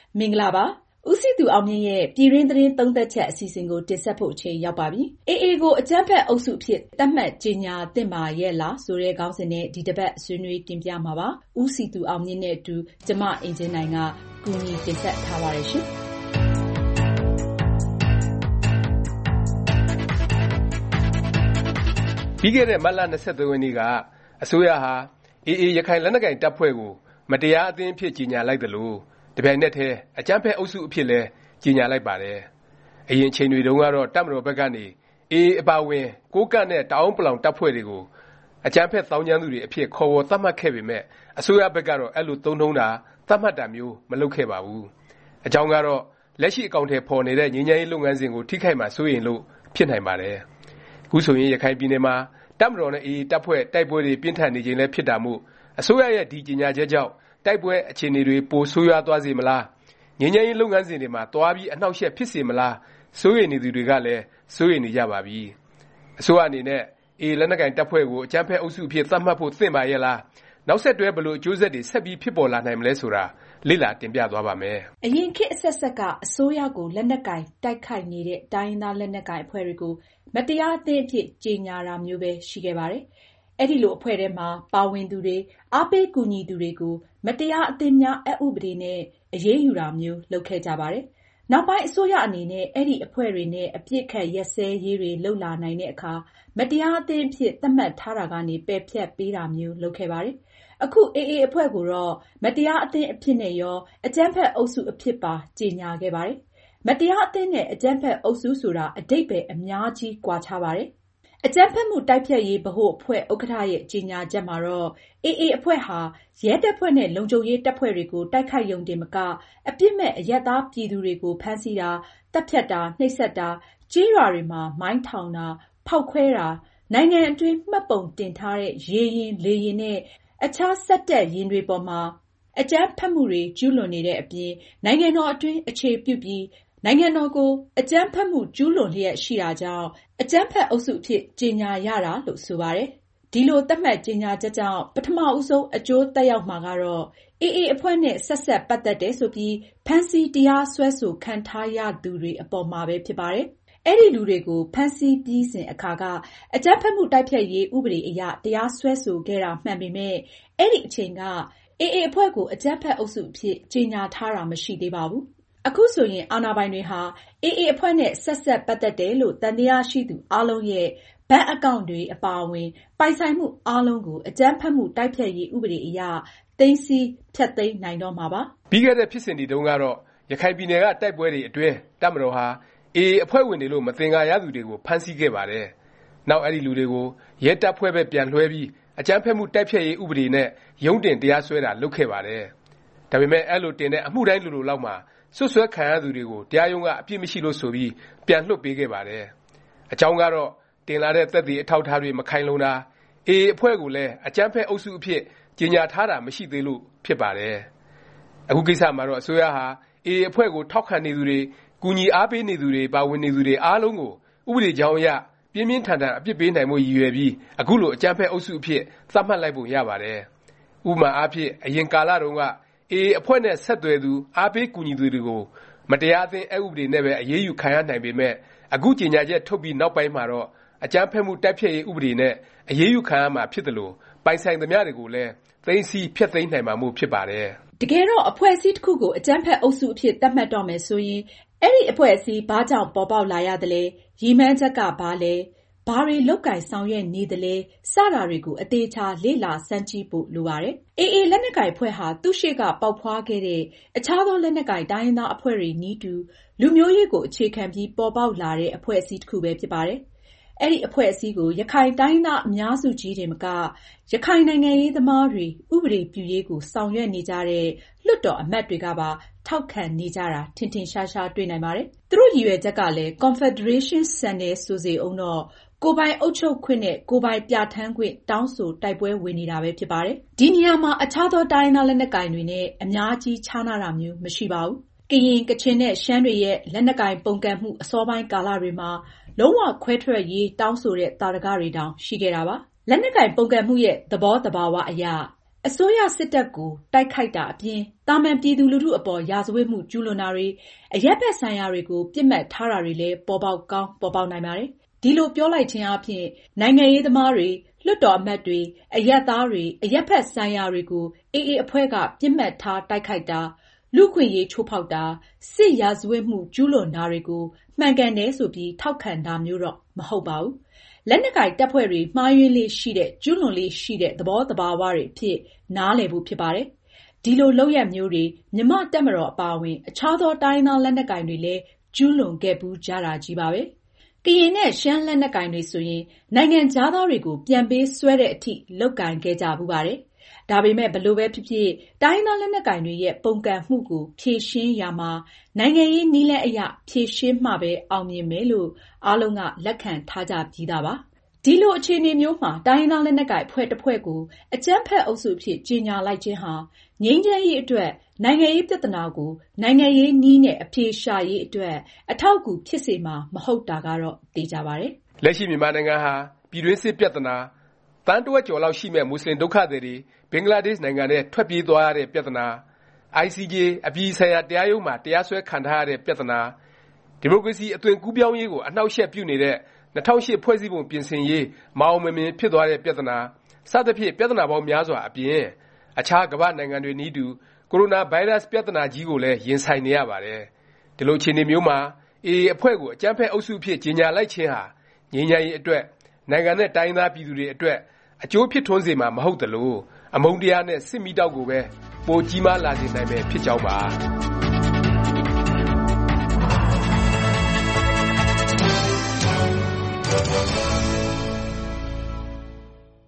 မင်္ဂလာပါဦးစီသူအောင်မြင့်ရဲ့ပြည်တွင်းသတင်းသုံးသက်ချက်အစီအစဉ်ကိုတင်ဆက်ဖို့အချိန်ရောက်ပါပြီ။ AA ကိုအကြမ်းဖက်အုပ်စုအဖြစ်သတ်မှတ်ကြေညာသင့်ပါရဲ့လားဆိုတဲ့ခေါင်းစဉ်နဲ့ဒီတစ်ပတ်ဆွေးနွေးတင်ပြမှာပါ။ဦးစီသူအောင်မြင့်နဲ့အတူကျမအင်ဂျင်နိုင်ကကူညီတင်ဆက်ထားပါတယ်ရှင်။ပြီးခဲ့တဲ့မတ်လ 23 ရက်နေ့ကအစိုးရဟာ AA ရခိုင်လက်နက်ကိုင်တပ်ဖွဲ့ကိုမတရားအသင်းအဖြစ်ကြေညာလိုက်သလိုတစ်ပြိုင်နက်တည်းအကြမ်းဖက်အုပ်စုအဖြစ်လည်းကြေညာလိုက်ပါတယ်။အရင်အချိန်တွေတုန်းကတော့တပ်မတော်ဘက်ကနေ AA အပါအဝင်ကိုးကန့်နဲ့တအာန်းပလောင်တပ်ဖွဲ့တွေကိုအကြမ်းဖက်သောင်းကျန်းသူတွေအဖြစ်ခေါ်ဝေါ်သတ်မှတ်ခဲ့ပေမယ့်အစိုးရဘက်ကတော့အဲလိုသုံးနှုန်းတာသတ်မှတ်တာမျိုးမလုပ်ခဲ့ပါဘူး။အကြောင်းကတော့လက်ရှိအကောင်အထည်ဖော်နေတဲ့ငြိမ်းချမ်းရေးလုပ်ငန်းစဉ်ကိုထိခိုက်မှာစိုးရိမ်လို့ဖြစ်နိုင်ပါတယ်။ခုဆိုရင်ရခိုင်ပြည်နယ်မှာတပ်မတော်နဲ့ AA တပ်ဖွဲ့တိုက်ပွဲတွေပြင်းထန်နေချိန်လည်းဖြစ်တာမို့အစိုးရရဲ့ဒီကြေညာချက်ကြောင့်တိုက်ပွဲအခြေအနေတွေပိုဆိုးရွားသွားစေမလားငြိမ်းချမ်းရေးလုပ်ငန်းစဉ်တွေမှာသွားပြီးအနှောင့်အယှက်ဖြစ်စေမလားစိုးရိမ်နေသူတွေကလည်းစိုးရိမ်နေကြပါပြီအစိုးရအနေနဲ့ AA လက်နက်ကိုင်တပ်ဖွဲ့ကိုအကြမ်းဖက်အုပ်စုအဖြစ်သတ်မှတ်ဖို့သင့်ပါရဲ့လားနောက်ဆက်တွဲဘယ်လိုအကျိုးဆက်တွေဆက်ပြီးဖြစ်ပေါ်လာနိုင်မလဲဆိုတာလေ့လာတင်ပြသွားပါမယ်။အရင်ခေတ်အဆက်ဆက်ကအစိုးရကိုလက်နက်ကိုင်တိုက်ခိုက်နေတဲ့တိုင်းရင်းသားလက်နက်ကိုင်အဖွဲ့တွေကိုမတရားအသင်းအဖြစ်ကြေညာတာမျိုးပဲရှိခဲ့ပါတယ်။အဲဒီလိုအဖွဲ့ထဲမှာပါဝင်သူတွေအားပေးကူညီသူတွေကိုမတရားအသင်းများအက်ဥပဒေနဲ့အရေးယူတာမျိုးလုပ်ခဲ့ကြပါတယ်။နောက်ပိုင်းအစိုးရအနေနဲ့အဲဒီအဖွဲ့တွေနဲ့အပြစ်ခတ်ရက်စဲရေးတွေလုပ်လာနိုင်တဲ့အခါမတရားအသင်းအဖြစ်သတ်မှတ်ထားတာကနေပယ်ဖျက်ပေးတာမျိုးလုပ်ခဲ့ပါတယ်။အခု AA အဖွဲ့ကိုတော့မတရားအသင်းအဖြစ်နဲ့ရောအကြမ်းဖက်အုပ်စုအဖြစ်ပါကြေညာခဲ့ပါတယ်။မတရားအသင်းနဲ့အကြမ်းဖက်အုပ်စုဆိုတာအဓိပ္ပါယ်အများကြီးကွာခြားပါတယ်။အကြမ်းဖက်မှုတိုက်ဖျက်ရေးဗဟိုအဖွဲ့ဥက္ကဋ္ဌရဲ့ကြေညာချက်မှာတော့ AA အဖွဲ့ဟာရဲတပ်ဖွဲ့နဲ့လုံခြုံရေးတပ်ဖွဲ့တွေကိုတိုက်ခိုက်ရုံတင်မကအပြစ်မဲ့အရပ်သားပြည်သူတွေကိုဖမ်းဆီးတာသတ်ဖြတ်တာနှိပ်စက်တာကျေးရွာတွေမှာမိုင်းထောင်တာဖေါက်ခွဲတာနိုင်ငံအတွင်းမှတ်ပုံတင်ထားတဲ့ရေယာဉ်လေယာဉ်နဲ့အခြားစက်တပ်ယာဉ်တွေပေါ်မှာအကြမ်းဖက်မှုတွေကျူးလွန်နေတဲ့အပြင်နိုင်ငံတော်အတွင်းအခြေပြုပြီးနိုင်ငံတော်ကိုအကြမ်းဖက်မှုကျူးလွန်လျက်ရှိတာကြောင့်အကြမ်းဖက်အုပ်စုအဖြစ်ကြေညာရတာလို့ဆိုပါတယ်။ဒီလိုသတ်မှတ်ကြေညာချက်ကြောင့်ပထမဦးဆုံးအကျိုးသက်ရောက်မှာကတော့ AA အဖွဲ့နဲ့ဆက်ပတ်သက်တယ်ဆိုပြီးဖမ်းဆီးတရားစွဲဆိုခံထားရသူတွေအပေါ်မှာပဲဖြစ်ပါတယ်။အဲဒီလူတွေကိုဖမ်းဆီးပြီးစဉ်အခါကအကြမ်းဖက်မှုတိုက်ဖျက်ရေးဥပဒေအရတရားစွဲဆိုခဲ့တာမှန်ပေမယ့်အဲဒီအချိန်က AA အဖွဲ့ကိုအကြမ်းဖက်အုပ်စုအဖြစ်ကြေညာထားတာမရှိသေးပါဘူး။အခုဆိုရင်အာဏာပိုင်တွေဟာ AA အဖွဲ့နဲ့ဆက်ပတ်သက်တယ်လို့သံသယရှိသူအားလုံးရဲ့ဘဏ်အကောင့်တွေအပါအဝင်ပိုင်ဆိုင်မှုအားလုံးကိုအကြမ်းဖက်မှုတိုက်ဖျက်ရေးဥပဒေအရသိမ်းဆည်းဖျက်သိမ်းနိုင်တော့မှာပါ။ပြီးခဲ့တဲ့ဖြစ်စဉ်တွေတုန်းကတော့ရခိုင်ပြည်နယ်ကတိုက်ပွဲတွေအတွင်းတပ်မတော်ဟာ AA အဖွဲ့ဝင်တွေလို့မသင်္ကာရသူတွေကိုဖမ်းဆီးခဲ့ပါတယ်။နောက်အဲဒီလူတွေကိုရဲတပ်ဖွဲ့ပဲပြန်လွှဲပြီးအကြမ်းဖက်မှုတိုက်ဖျက်ရေးဥပဒေနဲ့ရုံးတင်တရားစွဲတာလုပ်ခဲ့ပါတယ်။ဒါပေမဲ့အဲလိုတင်တဲ့အမှုတိုင်းလိုလောက်မှာစွပ်စွဲခံရသူတွေကိုတရားရုံးကအပြစ်မရှိလို့ဆိုပြီးပြန်လွှတ်ပေးခဲ့ပါတယ်။အကြောင်းကတော့တင်လာတဲ့သက်သေအထောက်အထားတွေမခိုင်လုံတာAA အဖွဲ့ကိုလည်းအကြမ်းဖက်အုပ်စုအဖြစ်ကြေညာထားတာမရှိသေးလို့ဖြစ်ပါတယ်။အခုကိစ္စမှာတော့အစိုးရဟာ AA အဖွဲ့ကိုထောက်ခံနေသူတွေကူညီအားပေးနေသူတွေပါဝင်နေသူတွေအားလုံးကိုဥပဒေကြောင်းအရပြင်းပြင်းထန်ထန်အပြစ်ပေးနိုင်မှုရည်ရွယ်ပြီးအခုလိုအကြမ်းဖက်အုပ်စုအဖြစ်သတ်မှတ်လိုက်ပုံရပါတယ်။ဥပမာအားဖြင့်အရင်ကာလတုန်းကAA အဖွဲ့နဲ့ဆက်သွယ်သူအားပေးကူညီသူတွေကိုမတရားအသင်းအက်ဥပဒေနဲ့ပဲအရေးယူခံရနိုင်ပေမယ့်အခုကြေညာချက်ထုတ်ပြီးနောက်ပိုင်းမှာတော့အကြမ်းဖက်မှုတိုက်ဖျက်ရေးဥပဒေနဲ့အရေးယူခံရမှာဖြစ်သလိုပိုင်ဆိုင်သမျှတွေကိုလည်းသိမ်းဆည်းဖျက်သိမ်းနိုင်မှာမို့ဖြစ်ပါတယ်။တကယ်တော့အဖွဲ့အစည်းတစ်ခုကိုအကြမ်းဖက်အုပ်စုအဖြစ်သတ်မှတ်တော့မယ်ဆိုရင်အဲဒီအဖွဲ့အစည်းဘာကြောင့်ပေါ်ပေါက်လာရသလဲရည်မှန်းချက်ကဘာလဲဘာတွေလုပ်ကိုင်ဆောင်ရွက်နေသလဲစတာတွေကိုအသေချာလေ့လာစမ်းကြည့်ဖို့လိုပါတယ်။ AA လက်နက်ကိုင်အဖွဲ့ဟာသူ့ရှေ့ကပေါက်ဖွားခဲ့တဲ့အခြားသောလက်နက်ကိုင်တိုင်းရင်းသားအဖွဲ့တွေနည်းတူလူမျိုးရေးကိုအခြေခံပြီးပေါ်ပေါက်လာတဲ့အဖွဲ့အစည်းတစ်ခုပဲဖြစ်ပါတယ်။အဲဒီအဖွဲ့အစည်းကိုရခိုင်တိုင်းရင်းသားအများစုကြီးတင်မကရခိုင်နိုင်ငံရေးသမားတွေဥပဒေပြုရေးကိုဆောင်ရွက်နေကြတဲ့လွှတ်တော်အမတ်တွေကပါထောက်ခံနေကြတာထင်ထင်ရှားရှားတွေ့နိုင်ပါတယ်။သူတို့ရည်ရွယ်ချက်ကလည်း Confederation ဆန်တယ်ဆိုစေဦးတော့ကိုယ်ပိုင်အုပ်ချုပ်ခွင့်နဲ့ကိုယ်ပိုင်ပြဌာန်းခွင့်တောင်းဆိုတိုက်ပွဲဝင်နေတာပဲဖြစ်ပါတယ်။ဒီနေရာမှာအခြားသောတိုင်းရင်းသားလက်နက်ကိုင်တွေနဲ့အများကြီးခြားနားတာမျိုးမရှိပါဘူး။ကရင်ကချင်နဲ့ရှမ်းတွေရဲ့လက်နက်ကိုင်ပုန်ကန်မှုအစောပိုင်းကာလတွေမှာလုံးဝခွဲထွက်ရေးတောင်းဆိုတဲ့သာဓကတွေတောင်ရှိခဲ့တာပါ။လက်နက်ကိုင်ပုန်ကန်မှုရဲ့သဘောသဘာဝအရအစိုးရစစ်တပ်ကိုတိုက်ခိုက်တာအပြင်သာမန်ပြည်သူလူထုအပေါ်ရာဇဝတ်မှုကျူးလွန်တာတွေအရပ်ဘက်ဆိုင်ရာတွေကိုပစ်မှတ်ထားတာတွေလည်းပေါ်ပေါက်ကောင်းပေါ်ပေါက်နိုင်ပါတယ်။ဒီလိုပြောလိုက်ခြင်းအပြင်နိုင်ငံရေးသမားတွေလွှတ်တော်အမတ်တွေအရပ်သားတွေအရပ်ဘက်ဆိုင်ရာတွေကိုAAအဖွဲ့ကပစ်မှတ်ထားတိုက်ခိုက်တာလူ့ခွင့်ရေးချိုးဖောက်တာစစ်ရာဇဝတ်မှုကျူးလွန်တာတွေကိုမှန်ကန်တယ်ဆိုပြီးထောက်ခံတာမျိုးတော့မဟုတ်ပါဘူး။လက်နက်ကိုင်တပ်ဖွဲ့တွေမှားယွင်းလေးရှိတဲ့ကျူးလွန်လေးရှိတဲ့သဘောသဘာဝတွေအဖြစ်နားလည်ဖို့ဖြစ်ပါတယ်။ဒီလိုလုပ်ရပ်မျိုးတွေမြန်မာ့တပ်မတော်အပါအဝင်အခြားသောတိုင်းရင်းသားလက်နက်ကိုင်တွေလည်းကျူးလွန်ခဲ့ပူးကြတာကြီးပါပဲ။ကရင်နဲ့ရှမ်းလက်နက်ကိုင်တွေဆိုရင်နိုင်ငံခြားသားတွေကိုပြန်ပေးဆွဲတဲ့အထိလုပ်ကိုင်ခဲ့ကြပူးပါတယ်။ဒါပေမဲ့ဘယ်လိုပဲဖြစ်ဖြစ်တိုင်းရင်းသားလက်နက်ကိုင်တွေရဲ့ပုန်ကန်မှုကိုဖြေရှင်းရာမှာနိုင်ငံရေးနည်းလမ်းအရဖြေရှင်းမှပဲအောင်မြင်မယ်လို့အားလုံးကလက်ခံထားကြပြီးသားပါ။ဒီလိုအခြေအနေမျိုးမှာတိုင်းရင်းသားလက်နက်ကိုင်အဖွဲ့တစ်ဖွဲ့ကိုအကြမ်းဖက်အုပ်စုအဖြစ်ကြေညာလိုက်ခြင်းဟာငြိမ်းချမ်းရေးအတွက်နိုင်ငံရေးပြဿနာကိုနိုင်ငံရေးနည်းနဲ့အဖြေရှာရေးအတွက်အထောက်အကူဖြစ်စေမှာမဟုတ်တာကတော့သေချာပါတယ်။လက်ရှိမြန်မာနိုင်ငံဟာပြည်တွင်းစစ်ပြဿနာသန်းတစ်ဝက်ကျော်လောက်ရှိမဲ့မွတ်စလင်ဒုက္ခသည်တွေဘင်္ဂလားဒေ့ရှ်နိုင်ငံထဲထွက်ပြေးသွားရတဲ့ပြဿနာ ICJ အပြည်ဆိုင်ရာတရားရုံးမှာတရားစွဲခံထားရတဲ့ပြဿနာဒီမိုကရေစီအသွင်ကူးပြောင်းရေးကိုအနှောင့်အယှက်ပြုနေတဲ့2008ဖွဲ့စည်းပုံပြင်ဆင်ရေးမအောင်မမြင်ဖြစ်သွားတဲ့ပြဿနာစသဖြင့်ပြဿနာပေါင်းများစွာအပြင်အခြားကမ္ဘာနိုင်ငံတွေနည်းတူကိုရိုနာဗိုင်းရပ်စ်ပြဿနာကြီးကိုလည်းရင်ဆိုင်နေရပါတယ်။ဒီလိုအခြေအနေမျိုးမှာAAအဖွဲ့ကိုအကြမ်းဖက်အုပ်စုအဖြစ်ကြေညာလိုက်ခြင်းဟာငြိမ်းချမ်းရေးအတွက်နိုင်ငံနဲ့တိုင်းသားပြည်သူတွေအတွက်အကျိုးဖြစ်ထွန်းစေမှာမဟုတ်သလိုအမုန်းတရားနဲ့စစ်မီးတောက်ကိုပဲပိုကြီးမားလာစေနိုင်မယ်ဖြစ်ကြောင်းပါ။